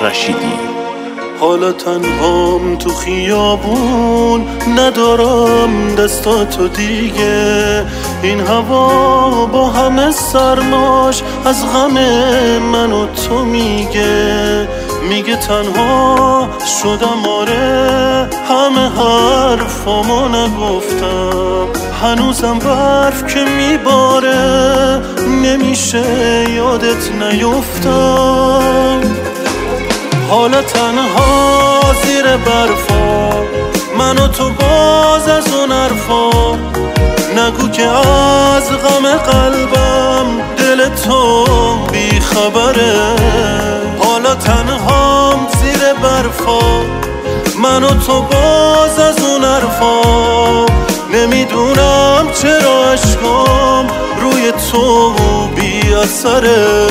رشیدی. حالا تنهام تو خیابون، ندارم دستاتو دیگه. این هوا با همه سرماش از غم من و تو میگه تنها شدم، آره همه حرفامو نگفتم. هنوزم برف که میباره نمیشه یادت نیفتم. حالا تنها زیر برفا، من و تو باز از اون حرفا. نگو که از غم قلبم دل تو بی خبره. حالا تنهام زیر برفا، من و تو باز از اون حرفا. نمیدونم چرا عشقام روی تو بی اثره.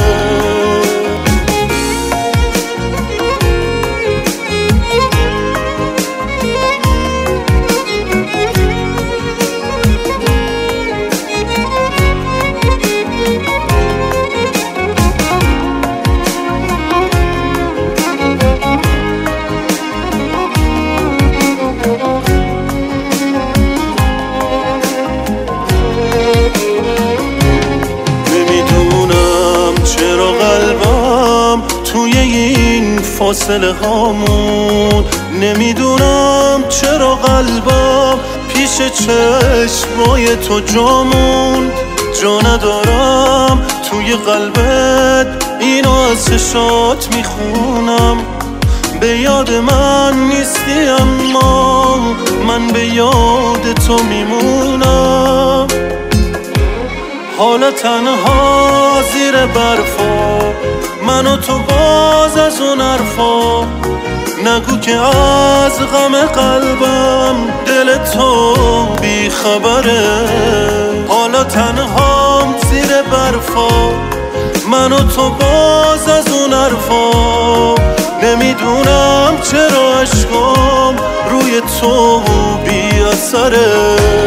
توی این فاصله هامون، نمیدونم چرا قلبم پیش چشمای تو جامون. جا ندارم توی قلبت، اینو از چشات میخونم. به یاد من نیستی اما من به یاد تو میمونم. حالا تنها زیر برفا، من و تو باز از اون حرفا. نگو که از غم قلبم دل تو بی خبره. حالا تنهام زیر برفا، من و تو باز از اون حرفا. نمیدونم چرا عشقام روی تو بی اثره.